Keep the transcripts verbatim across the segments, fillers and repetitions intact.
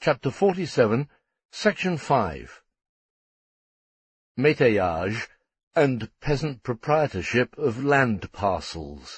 Chapter forty-seven, Section five. Métayage and peasant proprietorship of land parcels.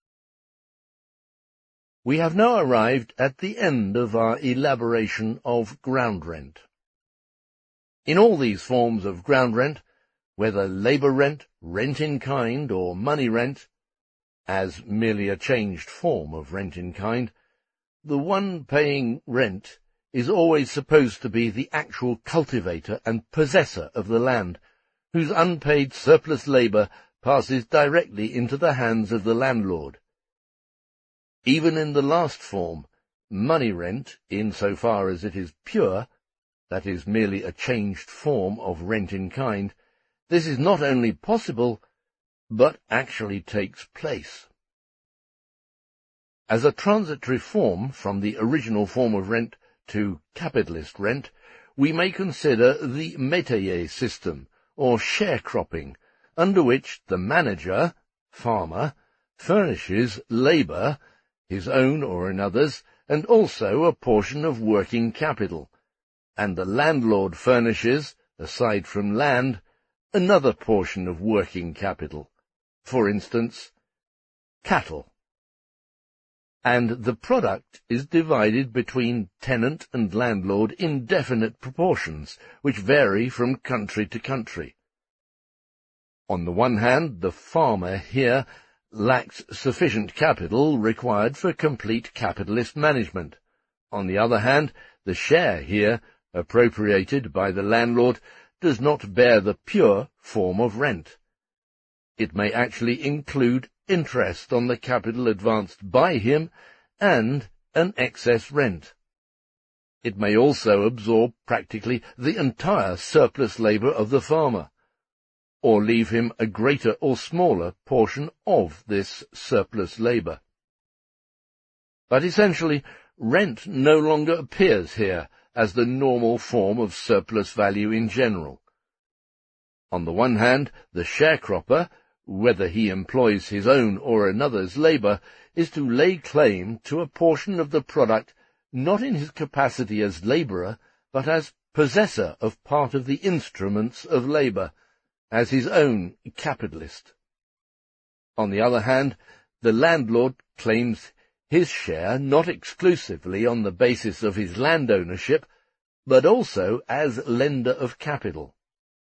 We have now arrived at the end of our elaboration of ground rent. In all these forms of ground rent, whether labour rent, rent in kind, or money rent, as merely a changed form of rent in kind, the one paying rent is always supposed to be the actual cultivator and possessor of the land, whose unpaid surplus labour passes directly into the hands of the landlord. Even in the last form, money rent, in so far as it is pure, that is merely a changed form of rent in kind, this is not only possible, but actually takes place. As a transitory form from the original form of rent to capitalist rent, we may consider the métayer system, or sharecropping, under which the manager, farmer, furnishes labour, his own or another's, and also a portion of working capital, and the landlord furnishes, aside from land, another portion of working capital, for instance, cattle. And the product is divided between tenant and landlord in definite proportions, which vary from country to country. On the one hand, the farmer here lacks sufficient capital required for complete capitalist management. On the other hand, the share here, appropriated by the landlord, does not bear the pure form of rent. It may actually include interest on the capital advanced by him, and an excess rent. It may also absorb practically the entire surplus labour of the farmer, or leave him a greater or smaller portion of this surplus labour. But essentially, rent no longer appears here as the normal form of surplus value in general. On the one hand, the sharecropper, whether he employs his own or another's labour, is to lay claim to a portion of the product not in his capacity as labourer, but as possessor of part of the instruments of labour, as his own capitalist. On the other hand, the landlord claims his share not exclusively on the basis of his land ownership, but also as lender of capital.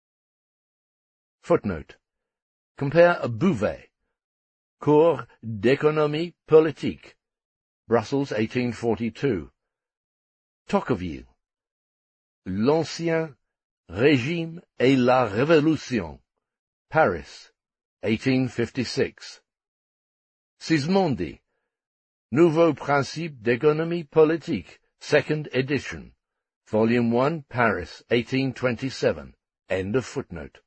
Footnote. Compare Bouvet, Cours d'économie politique, Brussels, eighteen forty-two. Tocqueville, L'Ancien Régime et la Révolution, Paris, eighteen fifty-six. Sismondi, Nouveaux Principes d'économie politique, second edition, Volume one, Paris, eighteen twenty-seven. End of footnote.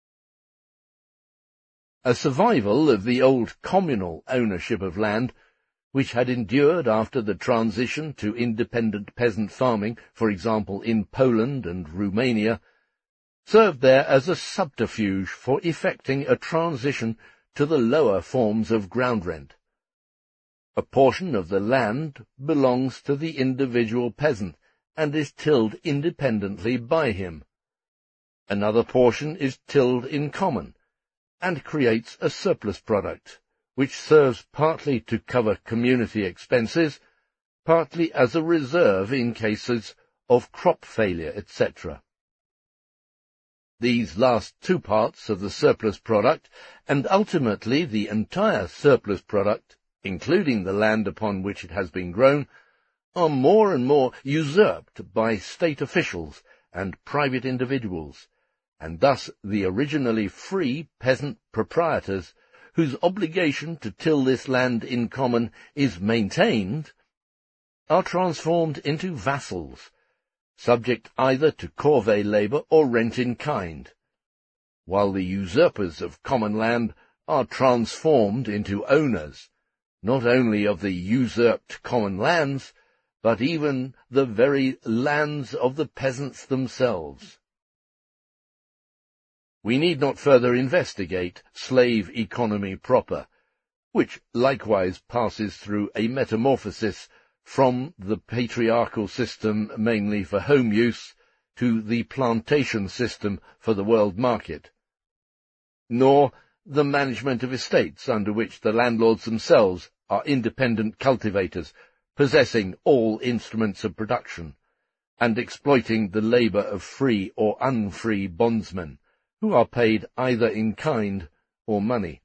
A survival of the old communal ownership of land, which had endured after the transition to independent peasant farming, for example in Poland and Romania, served there as a subterfuge for effecting a transition to the lower forms of ground rent. A portion of the land belongs to the individual peasant, and is tilled independently by him. Another portion is tilled in common, and creates a surplus product, which serves partly to cover community expenses, partly as a reserve in cases of crop failure, et cetera. These last two parts of the surplus product, and ultimately the entire surplus product, including the land upon which it has been grown, are more and more usurped by state officials and private individuals, and thus the originally free peasant proprietors, whose obligation to till this land in common is maintained, are transformed into vassals, subject either to corvée labour or rent in kind, while the usurpers of common land are transformed into owners, not only of the usurped common lands, but even the very lands of the peasants themselves. We need not further investigate slave economy proper, which likewise passes through a metamorphosis from the patriarchal system mainly for home use to the plantation system for the world market, nor the management of estates under which the landlords themselves are independent cultivators, possessing all instruments of production, and exploiting the labour of free or unfree bondsmen, who are paid either in kind or money.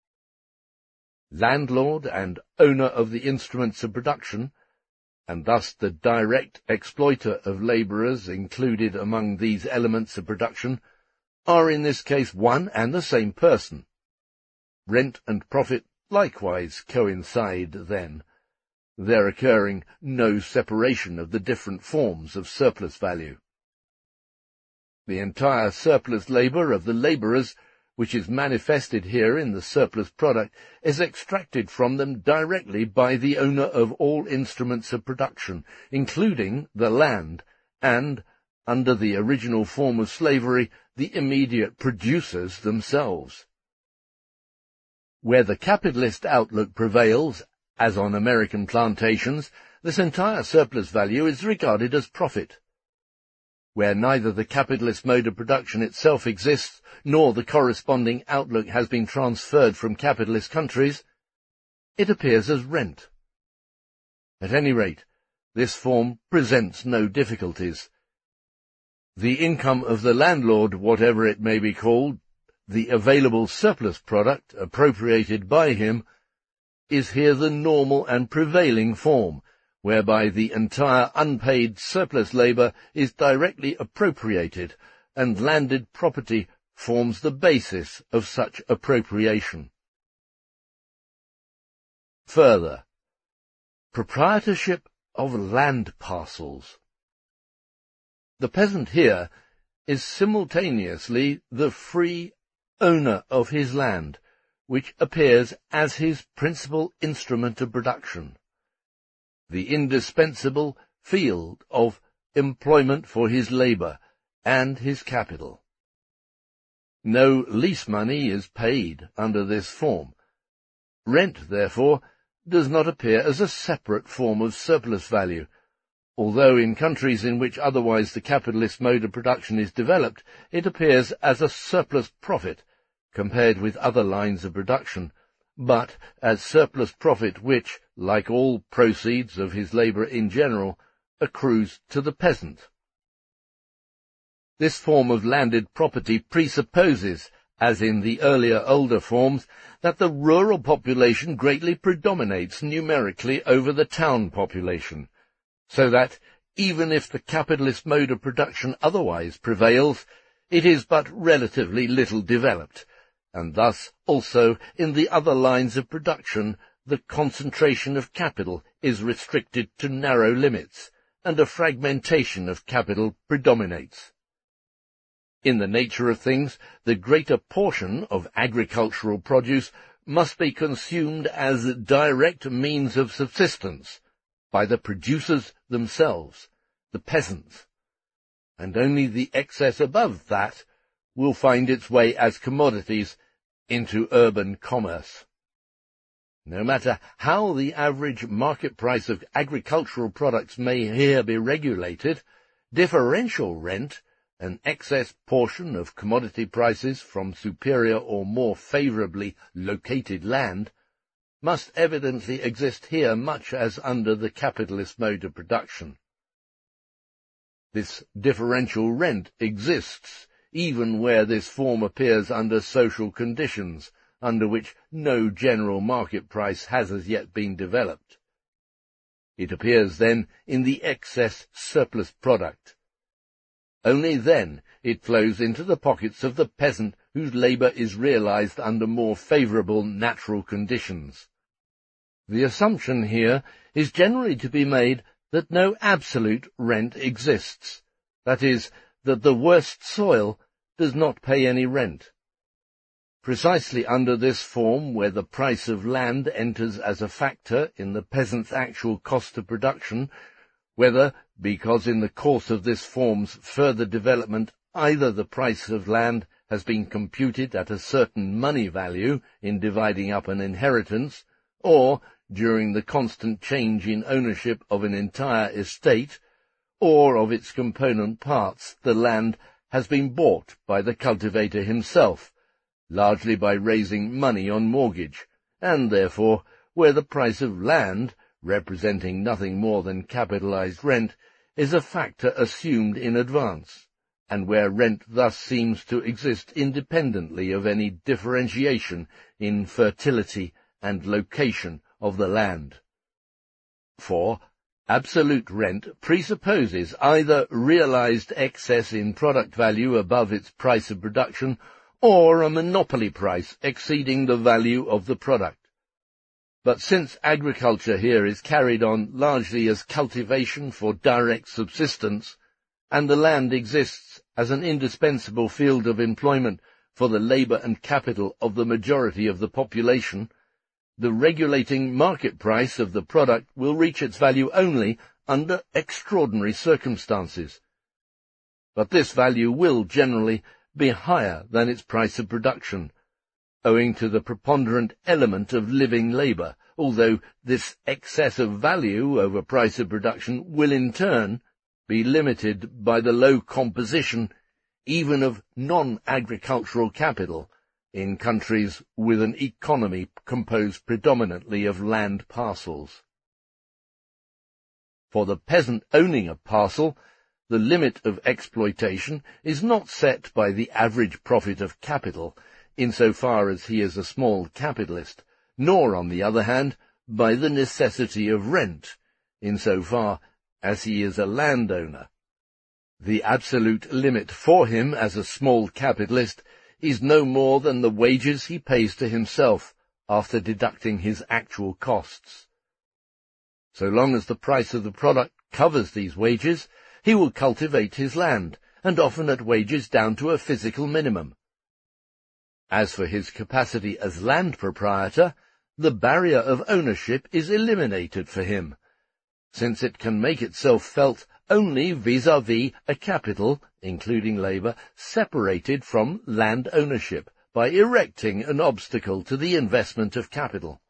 Landlord and owner of the instruments of production, and thus the direct exploiter of labourers included among these elements of production, are in this case one and the same person. Rent and profit likewise coincide then, there occurring no separation of the different forms of surplus value. The entire surplus labour of the labourers, which is manifested here in the surplus product, is extracted from them directly by the owner of all instruments of production, including the land, and, under the original form of slavery, the immediate producers themselves. Where the capitalist outlook prevails, as on American plantations, this entire surplus value is regarded as profit. Where neither the capitalist mode of production itself exists, nor the corresponding outlook has been transferred from capitalist countries, it appears as rent. At any rate, this form presents no difficulties. The income of the landlord, whatever it may be called, the available surplus product appropriated by him, is here the normal and prevailing form, whereby the entire unpaid surplus labour is directly appropriated, and landed property forms the basis of such appropriation. Further, proprietorship of land parcels. The peasant here is simultaneously the free owner of his land, which appears as his principal instrument of production, the indispensable field of employment for his labour and his capital. No lease money is paid under this form. Rent, therefore, does not appear as a separate form of surplus value, although in countries in which otherwise the capitalist mode of production is developed, it appears as a surplus profit, compared with other lines of production, but as surplus profit which, like all proceeds of his labour in general, accrues to the peasant. This form of landed property presupposes, as in the earlier older forms, that the rural population greatly predominates numerically over the town population, so that, even if the capitalist mode of production otherwise prevails, it is but relatively little developed, and thus also in the other lines of production the concentration of capital is restricted to narrow limits, and a fragmentation of capital predominates. In the nature of things, the greater portion of agricultural produce must be consumed as direct means of subsistence by the producers themselves, the peasants, and only the excess above that will find its way as commodities into urban commerce. No matter how the average market price of agricultural products may here be regulated, differential rent, an excess portion of commodity prices from superior or more favourably located land, must evidently exist here much as under the capitalist mode of production. This differential rent exists even where this form appears under social conditions, under which no general market price has as yet been developed. It appears then in the excess surplus product. Only then it flows into the pockets of the peasant whose labour is realized under more favourable natural conditions. The assumption here is generally to be made that no absolute rent exists, that is, that the worst soil does not pay any rent. Precisely under this form, where the price of land enters as a factor in the peasant's actual cost of production, whether, because in the course of this form's further development either the price of land has been computed at a certain money value in dividing up an inheritance, or, during the constant change in ownership of an entire estate, or of its component parts, the land has been bought by the cultivator himself, largely by raising money on mortgage, and therefore, where the price of land, representing nothing more than capitalized rent, is a factor assumed in advance, and where rent thus seems to exist independently of any differentiation in fertility and location of the land. For absolute rent presupposes either realized excess in product value above its price of production, or a monopoly price exceeding the value of the product. But since agriculture here is carried on largely as cultivation for direct subsistence, and the land exists as an indispensable field of employment for the labour and capital of the majority of the population, the regulating market price of the product will reach its value only under extraordinary circumstances. But this value will generally be higher than its price of production, owing to the preponderant element of living labour, although this excess of value over price of production will in turn be limited by the low composition even of non-agricultural capital in countries with an economy composed predominantly of land parcels. For the peasant owning a parcel, the limit of exploitation is not set by the average profit of capital, insofar as he is a small capitalist, nor, on the other hand, by the necessity of rent, insofar as he is a landowner. The absolute limit for him as a small capitalist is no more than the wages he pays to himself after deducting his actual costs. So long as the price of the product covers these wages, he will cultivate his land, and often at wages down to a physical minimum. As for his capacity as land proprietor, the barrier of ownership is eliminated for him, since it can make itself felt only vis-à-vis a capital, including labour, separated from land ownership by erecting an obstacle to the investment of capital.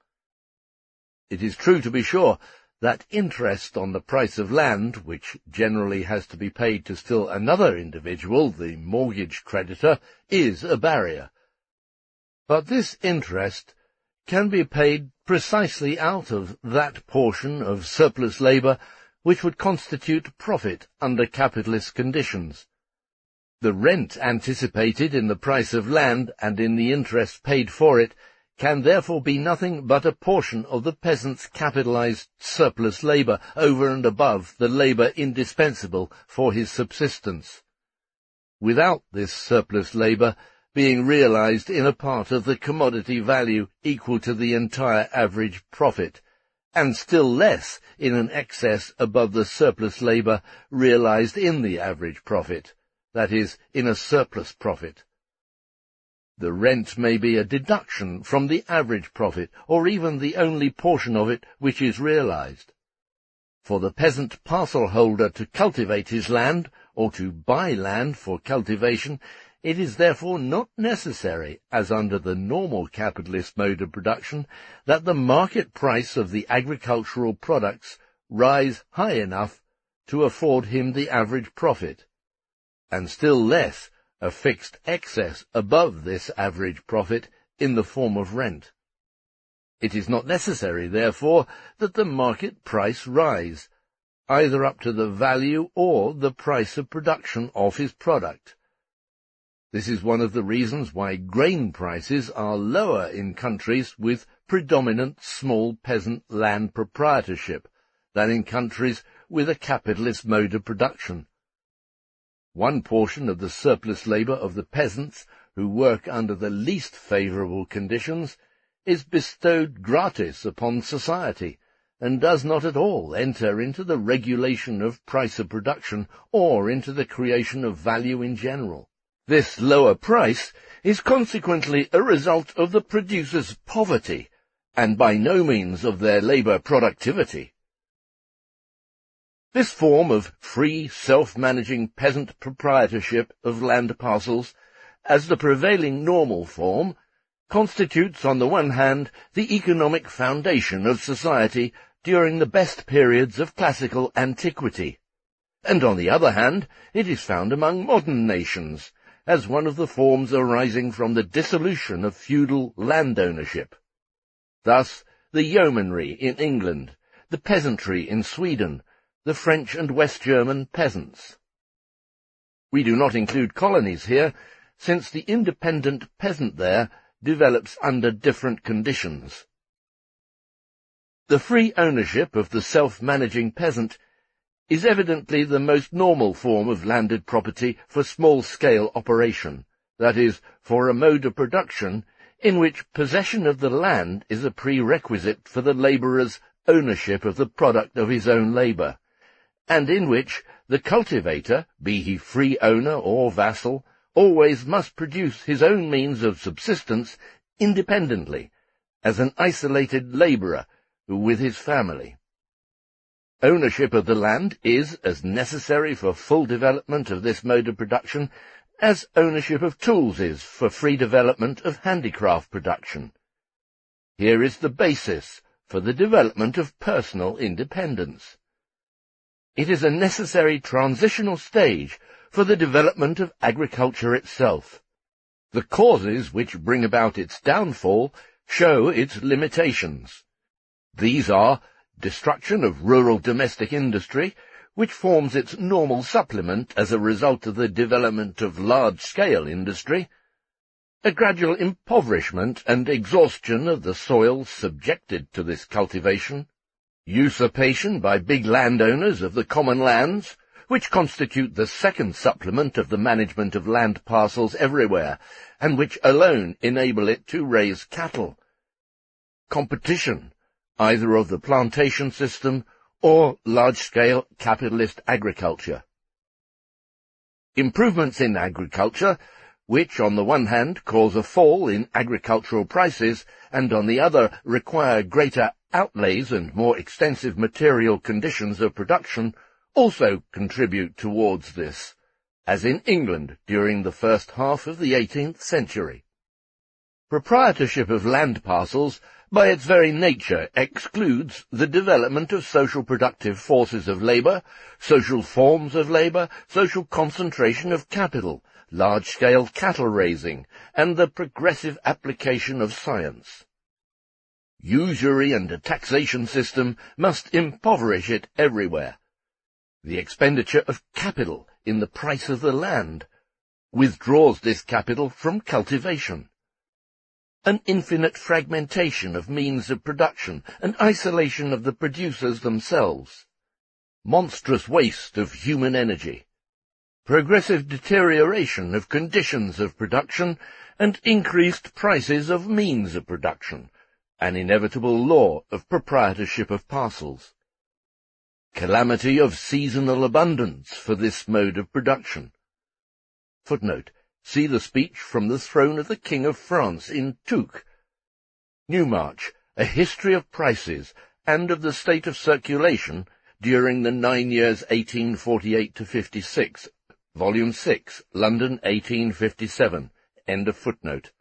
It is true, to be sure, that interest on the price of land, which generally has to be paid to still another individual, the mortgage creditor, is a barrier. But this interest can be paid precisely out of that portion of surplus labour which would constitute profit under capitalist conditions. The rent anticipated in the price of land and in the interest paid for it can therefore be nothing but a portion of the peasant's capitalized surplus labour over and above the labour indispensable for his subsistence, without this surplus labour being realized in a part of the commodity value equal to the entire average profit, and still less in an excess above the surplus labour realized in the average profit, that is, in a surplus profit. The rent may be a deduction from the average profit, or even the only portion of it which is realized. For the peasant parcel holder to cultivate his land, or to buy land for cultivation, it is therefore not necessary, as under the normal capitalist mode of production, that the market price of the agricultural products rise high enough to afford him the average profit, and still less a fixed excess above this average profit in the form of rent. It is not necessary, therefore, that the market price rise, either up to the value or the price of production of his product. This is one of the reasons why grain prices are lower in countries with predominant small peasant land proprietorship than in countries with a capitalist mode of production. One portion of the surplus labour of the peasants who work under the least favourable conditions is bestowed gratis upon society, and does not at all enter into the regulation of price of production or into the creation of value in general. This lower price is consequently a result of the producers' poverty, and by no means of their labour productivity. This form of free, self-managing peasant proprietorship of land parcels, as the prevailing normal form, constitutes on the one hand the economic foundation of society during the best periods of classical antiquity, and on the other hand it is found among modern nations as one of the forms arising from the dissolution of feudal land ownership. Thus the yeomanry in England, the peasantry in Sweden, the French and West German peasants. We do not include colonies here, since the independent peasant there develops under different conditions. The free ownership of the self-managing peasant is evidently the most normal form of landed property for small-scale operation, that is, for a mode of production in which possession of the land is a prerequisite for the labourer's ownership of the product of his own labour, and in which the cultivator, be he free owner or vassal, always must produce his own means of subsistence independently, as an isolated labourer with his family. Ownership of the land is as necessary for full development of this mode of production as ownership of tools is for free development of handicraft production. Here is the basis for the development of personal independence. It is a necessary transitional stage for the development of agriculture itself. The causes which bring about its downfall show its limitations. These are destruction of rural domestic industry, which forms its normal supplement as a result of the development of large-scale industry, a gradual impoverishment and exhaustion of the soil subjected to this cultivation, usurpation by big landowners of the common lands, which constitute the second supplement of the management of land parcels everywhere, and which alone enable it to raise cattle, competition, either of the plantation system or large-scale capitalist agriculture. Improvements in agriculture, which on the one hand cause a fall in agricultural prices, and on the other require greater outlays and more extensive material conditions of production, also contribute towards this, as in England during the first half of the eighteenth century. Proprietorship of land parcels, by its very nature, excludes the development of social productive forces of labour, social forms of labour, social concentration of capital, large-scale cattle-raising, and the progressive application of science. Usury and a taxation system must impoverish it everywhere. The expenditure of capital in the price of the land withdraws this capital from cultivation. An infinite fragmentation of means of production, and isolation of the producers themselves, monstrous waste of human energy, progressive deterioration of conditions of production, and increased prices of means of production, an inevitable law of proprietorship of parcels. Calamity of seasonal abundance for this mode of production. Footnote. See the speech from the throne of the King of France in Tuque. Newmarch, A History of Prices and of the State of Circulation during the nine years eighteen forty-eight to fifty-six, Volume six, London eighteen fifty-seven, end of footnote.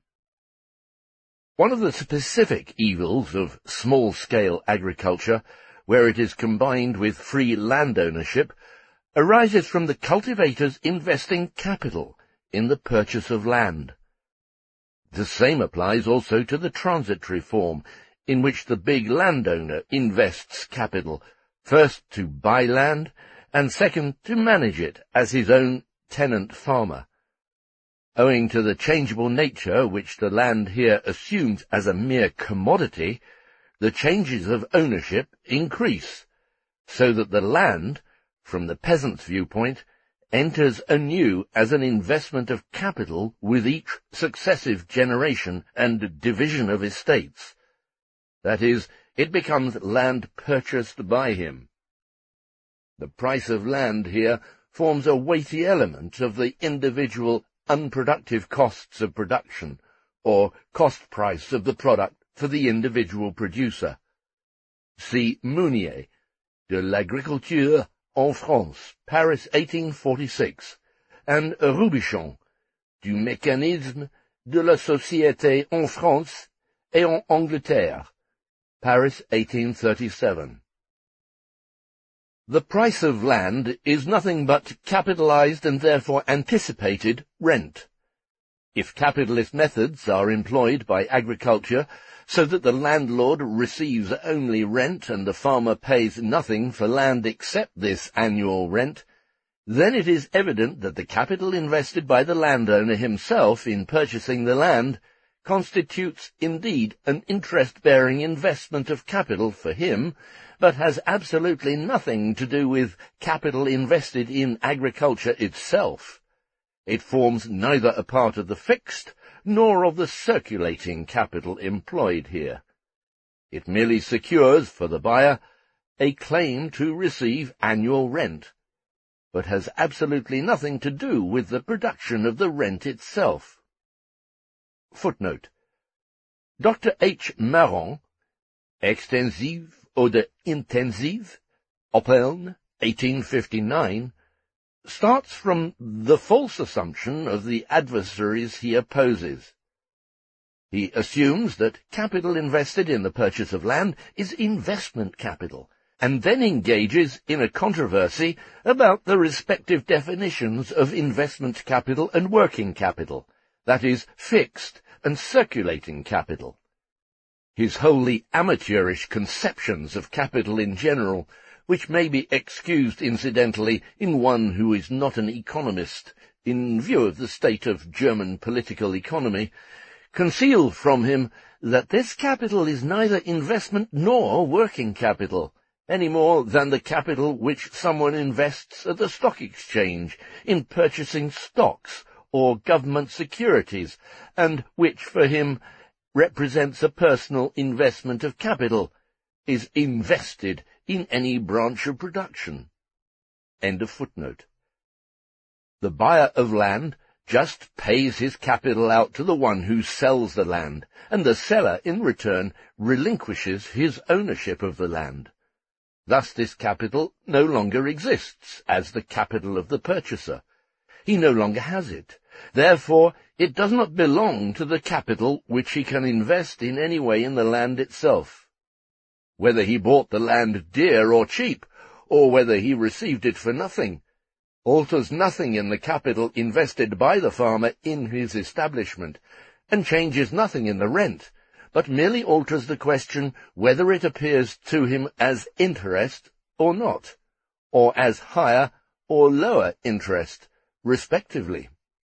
One of the specific evils of small-scale agriculture, where it is combined with free land ownership, arises from the cultivators investing capital in the purchase of land. The same applies also to the transitory form, in which the big landowner invests capital, first to buy land, and second to manage it as his own tenant farmer. Owing to the changeable nature which the land here assumes as a mere commodity, the changes of ownership increase, so that the land, from the peasant's viewpoint, enters anew as an investment of capital with each successive generation and division of estates. That is, it becomes land purchased by him. The price of land here forms a weighty element of the individual unproductive costs of production, or cost price of the product for the individual producer. See Mounier, de l'agriculture en France, Paris eighteen forty-six, and Rubichon, du mécanisme de la société en France et en Angleterre, Paris, eighteen thirty-seven. The price of land is nothing but capitalized and therefore anticipated rent. If capitalist methods are employed by agriculture so that the landlord receives only rent and the farmer pays nothing for land except this annual rent, then it is evident that the capital invested by the landowner himself in purchasing the land constitutes indeed an interest-bearing investment of capital for him, but has absolutely nothing to do with capital invested in agriculture itself. It forms neither a part of the fixed nor of the circulating capital employed here. It merely secures for the buyer a claim to receive annual rent, but has absolutely nothing to do with the production of the rent itself. Footnote. Doctor H. Marron, Extensive oder Intensive, Oppeln, eighteen fifty-nine, starts from the false assumption of the adversaries he opposes. He assumes that capital invested in the purchase of land is investment capital, and then engages in a controversy about the respective definitions of investment capital and working capital, that is, fixed and circulating capital. His wholly amateurish conceptions of capital in general, which may be excused incidentally in one who is not an economist, in view of the state of German political economy, conceal from him that this capital is neither investment nor working capital, any more than the capital which someone invests at the stock exchange in purchasing stocks or government securities, and which for him represents a personal investment of capital, is invested in any branch of production. End of footnote. The buyer of land just pays his capital out to the one who sells the land, and the seller, in return, relinquishes his ownership of the land. Thus this capital no longer exists as the capital of the purchaser. He no longer has it. Therefore, it does not belong to the capital which he can invest in any way in the land itself. Whether he bought the land dear or cheap, or whether he received it for nothing, alters nothing in the capital invested by the farmer in his establishment, and changes nothing in the rent, but merely alters the question whether it appears to him as interest or not, or as higher or lower interest, respectively.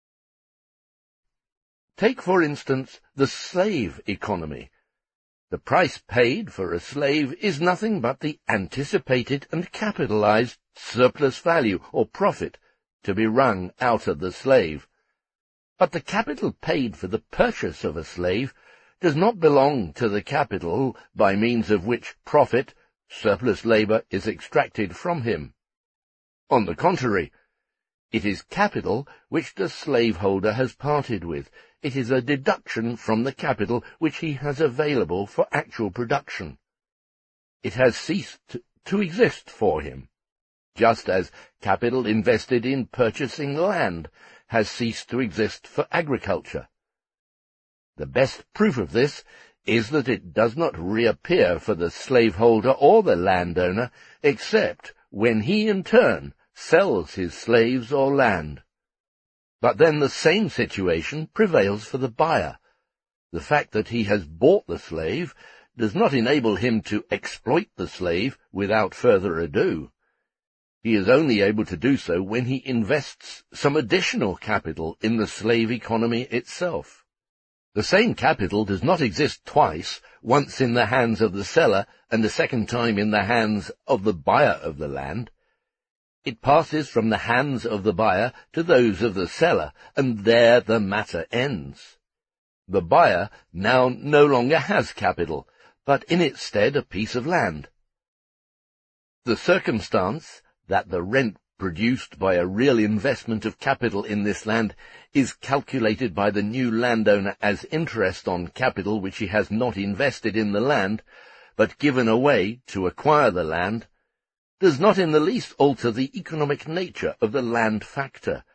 Take, for instance, the slave economy. The price paid for a slave is nothing but the anticipated and capitalized surplus value or profit to be wrung out of the slave. But the capital paid for the purchase of a slave does not belong to the capital by means of which profit, surplus labor, is extracted from him. On the contrary, it is capital which the slaveholder has parted with. It is a deduction from the capital which he has available for actual production. It has ceased to, to exist for him, just as capital invested in purchasing land has ceased to exist for agriculture. The best proof of this is that it does not reappear for the slaveholder or the landowner except when he in turn sells his slaves or land. But then the same situation prevails for the buyer. The fact that he has bought the slave does not enable him to exploit the slave without further ado. He is only able to do so when he invests some additional capital in the slave economy itself. The same capital does not exist twice, once in the hands of the seller and the second time in the hands of the buyer of the land. It passes from the hands of the buyer to those of the seller, and there the matter ends. The buyer now no longer has capital, but in its stead a piece of land. The circumstance that the rent produced by a real investment of capital in this land is calculated by the new landowner as interest on capital which he has not invested in the land, but given away to acquire the land, does not in the least alter the economic nature of the land factor,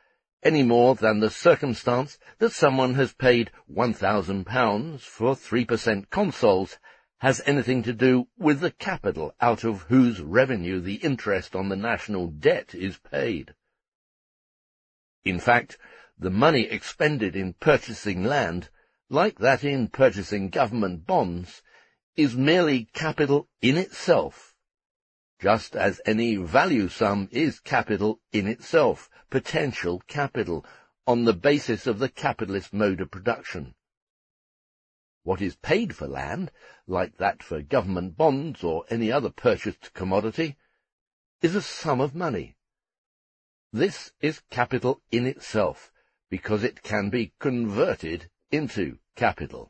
any more than the circumstance that someone has paid one thousand pounds for three percent consols has anything to do with the capital out of whose revenue the interest on the national debt is paid. In fact, the money expended in purchasing land, like that in purchasing government bonds, is merely capital in itself, just as any value sum is capital in itself, potential capital, on the basis of the capitalist mode of production. What is paid for land, like that for government bonds or any other purchased commodity, is a sum of money. This is capital in itself, because it can be converted into capital.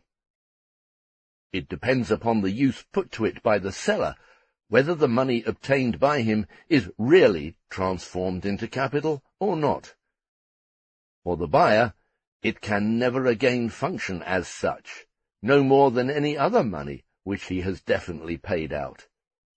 It depends upon the use put to it by the seller, whether the money obtained by him is really transformed into capital or not. For the buyer, it can never again function as such, no more than any other money which he has definitely paid out.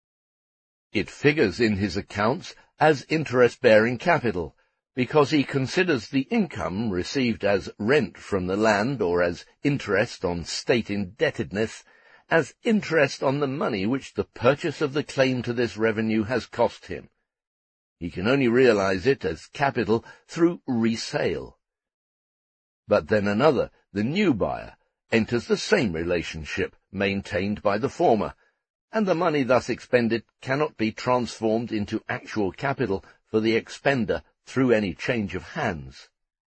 It figures in his accounts as interest-bearing capital, because he considers the income received as rent from the land or as interest on state indebtedness as interest on the money which the purchase of the claim to this revenue has cost him. He can only realize it as capital through resale. But then another, the new buyer, enters the same relationship maintained by the former, and the money thus expended cannot be transformed into actual capital for the expender through any change of hands.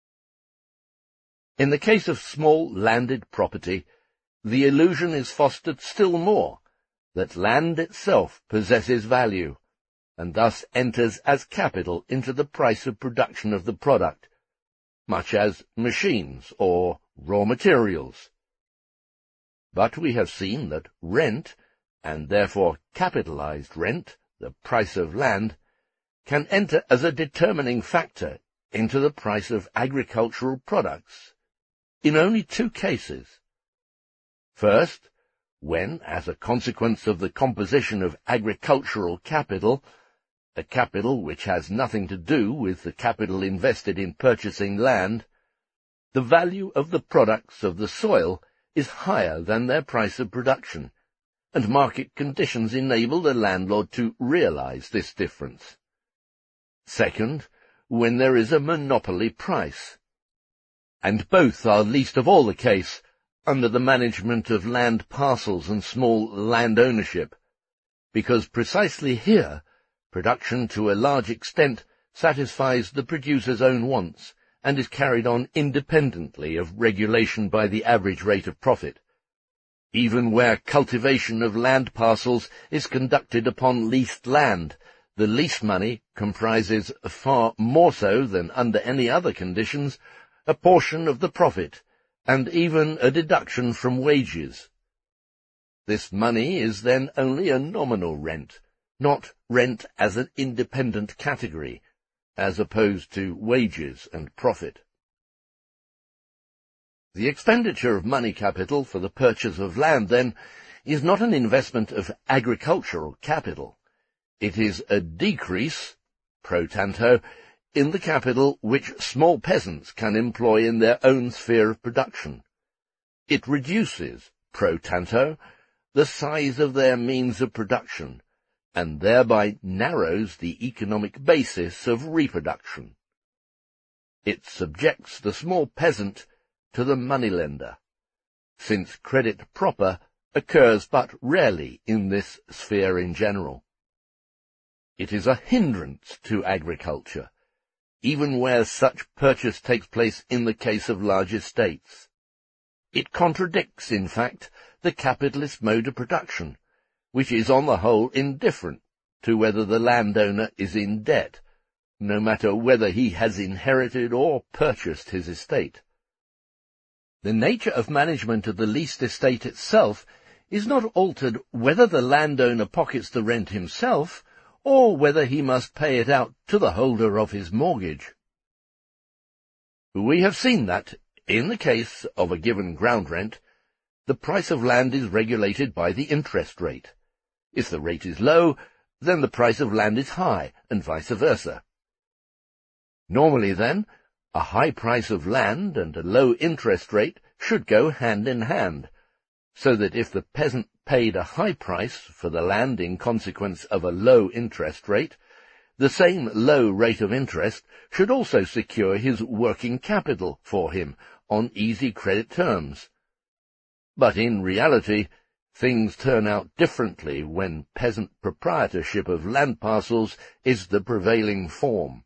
In the case of small landed property, the illusion is fostered still more that land itself possesses value, and thus enters as capital into the price of production of the product, much as machines or raw materials. But we have seen that rent, and therefore capitalized rent, the price of land, can enter as a determining factor into the price of agricultural products in only two cases. First, when, as a consequence of the composition of agricultural capital, a capital which has nothing to do with the capital invested in purchasing land, the value of the products of the soil is higher than their price of production, and market conditions enable the landlord to realize this difference. Second, when there is a monopoly price. And both are least of all the case under the management of land parcels and small land ownership, because precisely here production to a large extent satisfies the producer's own wants and is carried on independently of regulation by the average rate of profit, even where cultivation of land parcels is conducted upon leased land. The lease money comprises, far more so than under any other conditions, a portion of the profit, and even a deduction from wages. This money is then only a nominal rent, not rent as an independent category, as opposed to wages and profit. The expenditure of money capital for the purchase of land, then, is not an investment of agricultural capital. It is a decrease, pro tanto, in the capital which small peasants can employ in their own sphere of production. It reduces, pro tanto, the size of their means of production, and thereby narrows the economic basis of reproduction. It subjects the small peasant to the moneylender, since credit proper occurs but rarely in this sphere in general. It is a hindrance to agriculture, even where such purchase takes place in the case of large estates. It contradicts, in fact, the capitalist mode of production, which is on the whole indifferent to whether the landowner is in debt, no matter whether he has inherited or purchased his estate. The nature of management of the leased estate itself is not altered whether the landowner pockets the rent himself, or whether he must pay it out to the holder of his mortgage. We have seen that, in the case of a given ground rent, the price of land is regulated by the interest rate. If the rate is low, then the price of land is high, and vice versa. Normally, then, A high price of land and a low interest rate should go hand in hand, so that if the peasant paid a high price for the land in consequence of a low interest rate, the same low rate of interest should also secure his working capital for him on easy credit terms. But in reality, things turn out differently when peasant proprietorship of land parcels is the prevailing form.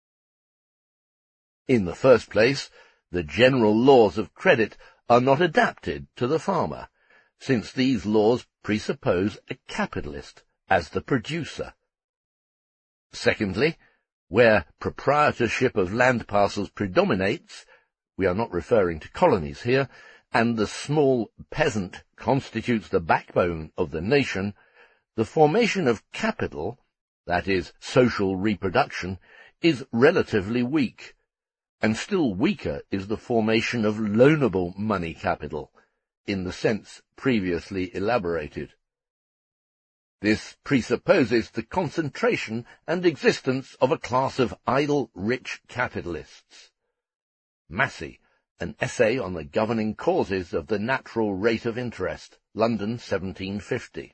In the first place, the general laws of credit are not adapted to the farmer, since these laws presuppose a capitalist as the producer. Secondly, where proprietorship of land parcels predominates, we are not referring to colonies here, and the small peasant constitutes the backbone of the nation, the formation of capital, that is, social reproduction, is relatively weak, and still weaker is the formation of loanable money capital, in the sense previously elaborated. This presupposes the concentration and existence of a class of idle rich capitalists. Massey, An Essay on the Governing Causes of the Natural Rate of Interest, London, seventeen fifty.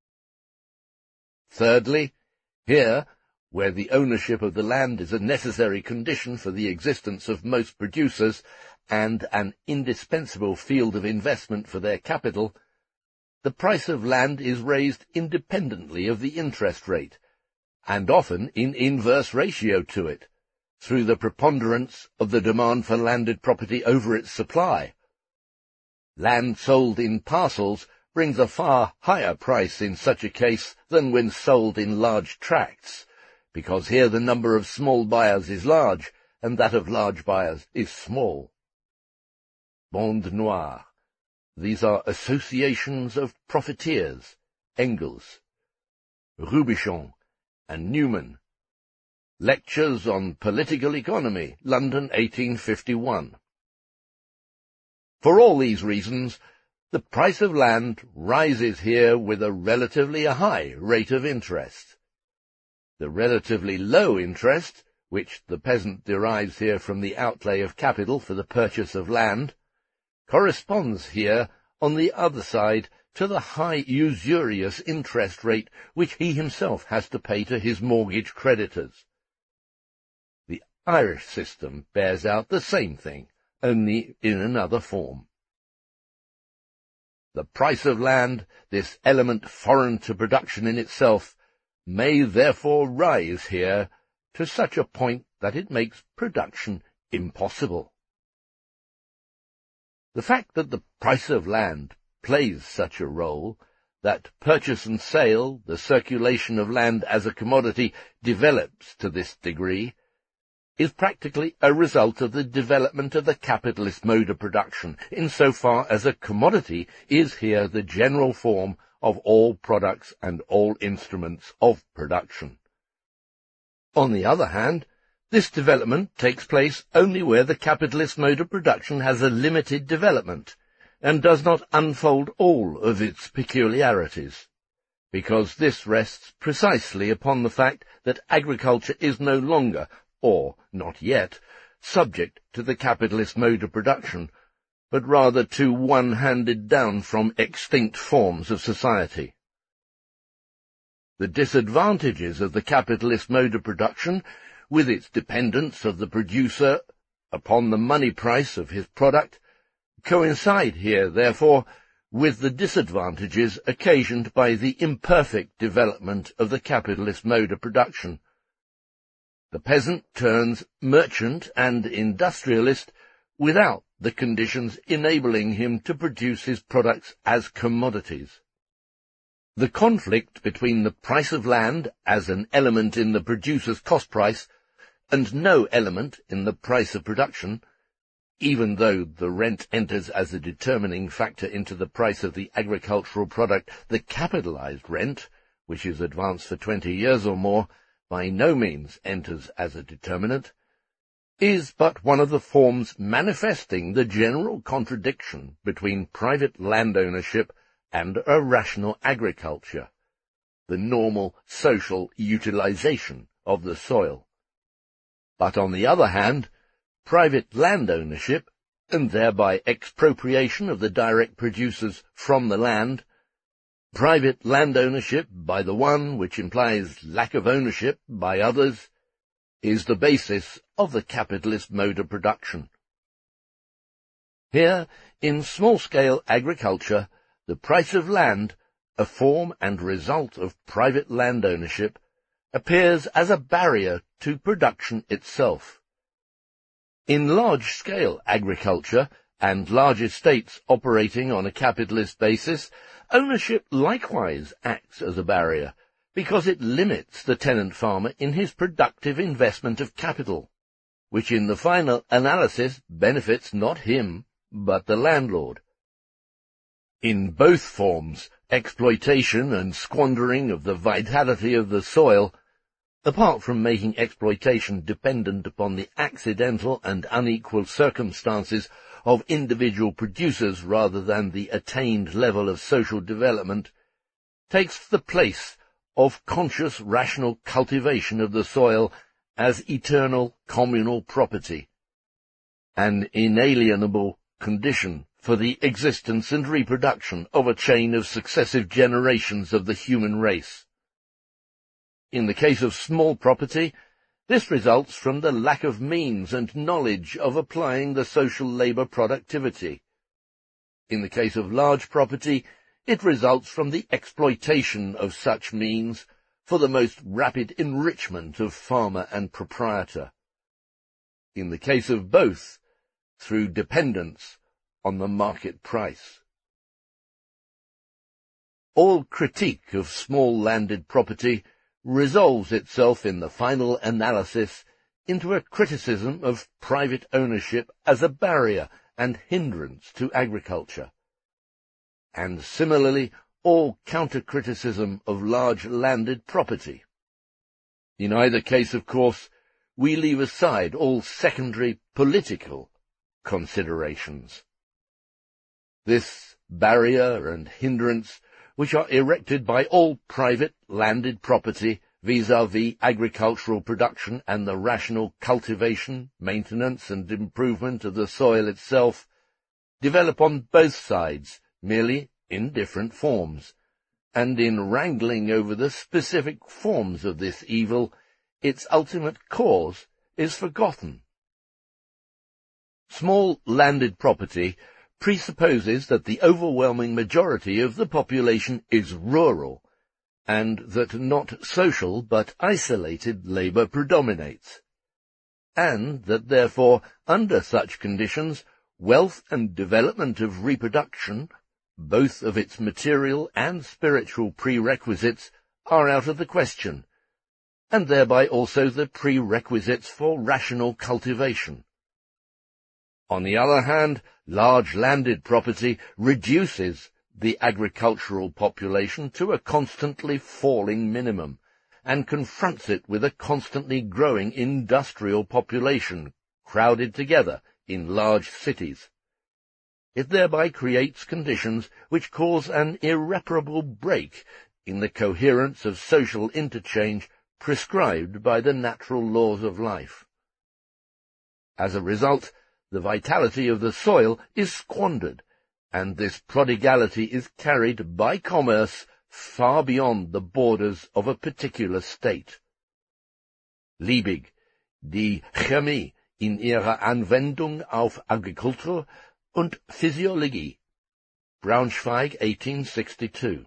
Thirdly, here, where the ownership of the land is a necessary condition for the existence of most producers and an indispensable field of investment for their capital, the price of land is raised independently of the interest rate, and often in inverse ratio to it, through the preponderance of the demand for landed property over its supply. Land sold in parcels brings a far higher price in such a case than when sold in large tracts, because here the number of small buyers is large, and that of large buyers is small. Bande Noire. These are associations of profiteers, Engels, Rubichon, and Newman. Lectures on Political Economy, London, eighteen fifty-one. For all these reasons, the price of land rises here with a relatively high rate of interest. The relatively low interest, which the peasant derives here from the outlay of capital for the purchase of land, corresponds here, on the other side, to the high usurious interest rate which he himself has to pay to his mortgage creditors. The Irish system bears out the same thing, only in another form. The price of land, this element foreign to production in itself, may therefore rise here to such a point that it makes production impossible. The fact that the price of land plays such a role, that purchase and sale, the circulation of land as a commodity, develops to this degree, is practically a result of the development of the capitalist mode of production, insofar as a commodity is here the general form of all products and all instruments of production. On the other hand, this development takes place only where the capitalist mode of production has a limited development, and does not unfold all of its peculiarities, because this rests precisely upon the fact that agriculture is no longer, or not yet, subject to the capitalist mode of production, but rather to one handed down from extinct forms of society. The disadvantages of the capitalist mode of production, with its dependence of the producer upon the money price of his product, coincide here, therefore, with the disadvantages occasioned by the imperfect development of the capitalist mode of production. The peasant turns merchant and industrialist without the conditions enabling him to produce his products as commodities. The conflict between the price of land as an element in the producer's cost price and no element in the price of production, even though the rent enters as a determining factor into the price of the agricultural product, the capitalized rent, which is advanced for twenty years or more, by no means enters as a determinant, is but one of the forms manifesting the general contradiction between private land ownership and a rational agriculture, the normal social utilization of the soil. But on the other hand, private land ownership, and thereby expropriation of the direct producers from the land, private land ownership by the one, which implies lack of ownership by others, is the basis of the capitalist mode of production. Here, in small-scale agriculture, the price of land, a form and result of private land ownership, appears as a barrier to production itself. In large-scale agriculture and large estates operating on a capitalist basis, ownership likewise acts as a barrier, because it limits the tenant farmer in his productive investment of capital, which in the final analysis benefits not him, but the landlord. In both forms, exploitation and squandering of the vitality of the soil, apart from making exploitation dependent upon the accidental and unequal circumstances of individual producers rather than the attained level of social development, takes the place of conscious rational cultivation of the soil as eternal communal property, an inalienable condition for the existence and reproduction of a chain of successive generations of the human race. In the case of small property, this results from the lack of means and knowledge of applying the social labour productivity. In the case of large property, it results from the exploitation of such means for the most rapid enrichment of farmer and proprietor. In the case of both, through dependence on the market price. All critique of small landed property resolves itself in the final analysis into a criticism of private ownership as a barrier and hindrance to agriculture. And similarly, all counter-criticism of large landed property. In either case, of course, we leave aside all secondary political considerations. This barrier and hindrance, which are erected by all private landed property vis-à-vis agricultural production and the rational cultivation, maintenance and improvement of the soil itself, develop on both sides merely in different forms, and in wrangling over the specific forms of this evil, its ultimate cause is forgotten. Small landed property presupposes that the overwhelming majority of the population is rural, and that not social but isolated labour predominates, and that therefore, under such conditions, wealth and development of reproduction, both of its material and spiritual prerequisites, are out of the question, and thereby also the prerequisites for rational cultivation. On the other hand, large landed property reduces the agricultural population to a constantly falling minimum, and confronts it with a constantly growing industrial population crowded together in large cities. It thereby creates conditions which cause an irreparable break in the coherence of social interchange prescribed by the natural laws of life. As a result, the vitality of the soil is squandered, and this prodigality is carried by commerce far beyond the borders of a particular state. Liebig, Die Chemie in ihrer Anwendung auf Agrikultur und Physiologie, Braunschweig, eighteen sixty-two.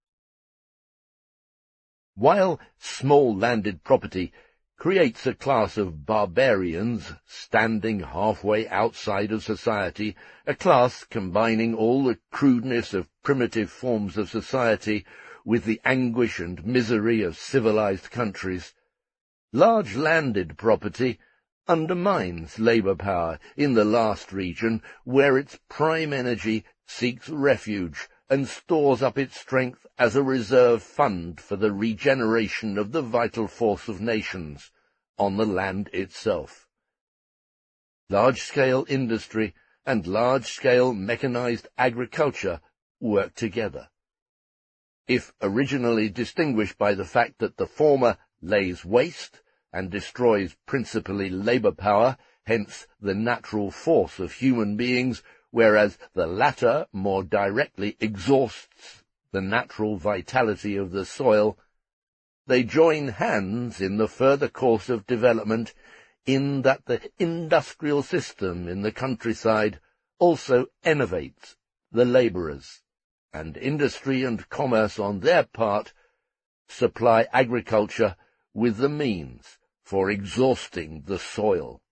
While small landed property creates a class of barbarians standing halfway outside of society, a class combining all the crudeness of primitive forms of society with the anguish and misery of civilized countries, large landed property undermines labour power in the last region where its prime energy seeks refuge and stores up its strength as a reserve fund for the regeneration of the vital force of nations on the land itself. Large-scale industry and large-scale mechanized agriculture work together. If originally distinguished by the fact that the former lays waste and destroys principally labour power, hence the natural force of human beings, whereas the latter more directly exhausts the natural vitality of the soil, they join hands in the further course of development in that the industrial system in the countryside also enervates the labourers, and industry and commerce on their part supply agriculture with the means for exhausting the soil.